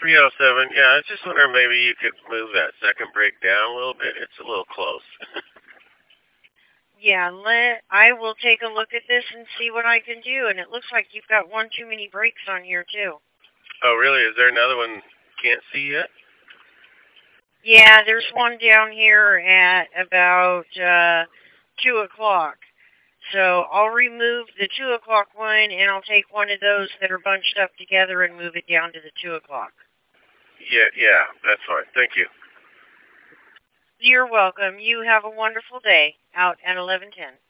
307. Yeah, I was just wondering maybe you could move that second brake down a little bit. It's a little close. Yeah, I will take a look at this and see what I can do. And it looks like you've got one too many brakes on here too. Oh, really? Is there another one can't see yet? Yeah, there's one down here at about 2 o'clock. So I'll remove the 2 o'clock one, and I'll take one of those that are bunched up together and move it down to the 2 o'clock. Yeah, that's fine. Thank you. You're welcome. You have a wonderful day out at 1110.